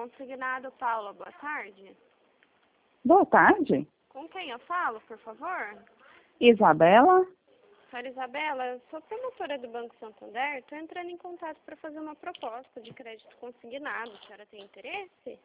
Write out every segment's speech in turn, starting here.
Consignado Paula, boa tarde. Boa tarde. Com quem eu falo, por favor? Isabela? Senhora Isabela, eu sou promotora do Banco Santander. Estou entrando em contato para fazer uma proposta de crédito consignado. A senhora tem interesse?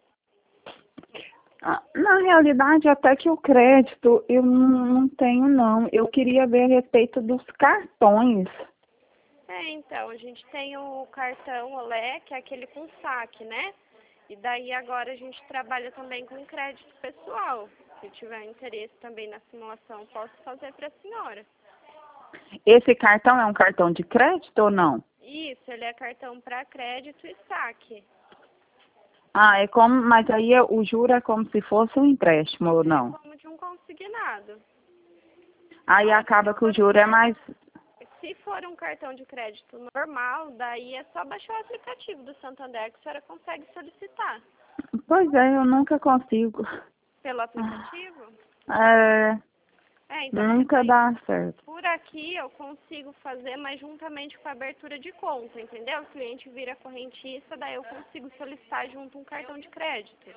Na realidade, até que o crédito eu não tenho, não. Eu queria ver a respeito dos cartões. Então, a gente tem o cartão Olé, que é aquele com saque, né? E daí agora a gente trabalha também com crédito pessoal. Se tiver interesse também na simulação, posso fazer para a senhora. Esse cartão é um cartão de crédito ou não? Isso, ele é cartão para crédito e saque. É como, mas aí o juro é como se fosse um empréstimo ou não? Como de um consignado. Aí acaba que o juro é mais... Se for um cartão de crédito normal, daí é só baixar o aplicativo do Santander que a senhora consegue solicitar. Pois é, eu nunca consigo. Pelo aplicativo? Então, Nunca dá certo. por aqui eu consigo fazer, mas juntamente com a abertura de conta, entendeu? O cliente vira correntista, daí eu consigo solicitar junto um cartão de crédito.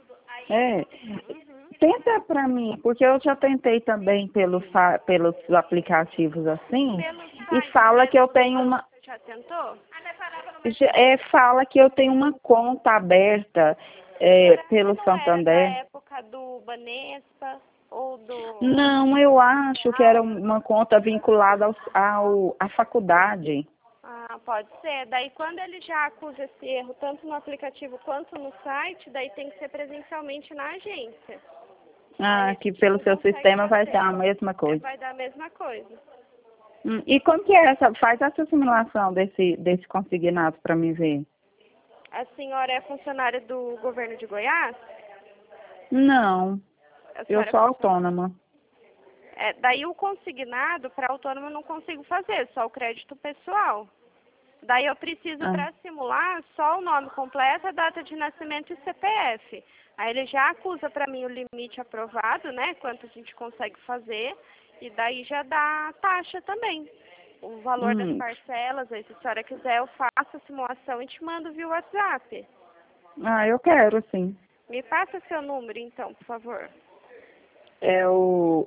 Tenta pra mim, porque eu já tentei também pelos aplicativos assim, e fala que eu tenho uma... Já tentou? Fala que eu tenho uma conta aberta pelo Santander. Era da época do Banespa ou do... Não, eu acho que era uma conta vinculada à faculdade. Pode ser. Daí quando ele já acusa esse erro, tanto no aplicativo quanto no site, daí tem que ser presencialmente na agência. Que pelo seu sistema vai ser a mesma coisa. Vai dar a mesma coisa. E como que é essa? Faz essa simulação desse consignado para me ver. A senhora é funcionária do governo de Goiás? Não, eu sou autônoma. Daí o consignado para autônomo eu não consigo fazer, só o crédito pessoal. Daí eu preciso para simular só o nome completo, a data de nascimento e CPF. Aí ele já acusa para mim o limite aprovado, né? Quanto a gente consegue fazer. E daí já dá a taxa também. O valor das parcelas. Aí se a senhora quiser eu faço a simulação e te mando via WhatsApp. Eu quero, sim. Me passa seu número então, por favor. É o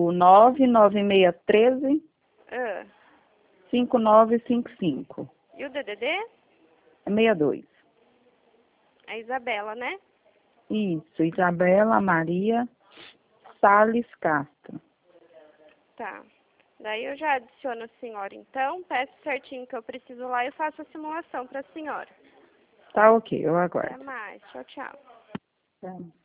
99613 5955. E o DDD? É 62. A Isabela, né? Isso, Isabela Maria Salles Castro. Tá. Daí eu já adiciono a senhora, então. Peço certinho que eu preciso lá e faço a simulação para a senhora. Tá ok, eu aguardo. Até mais. Tchau, tchau. Tá.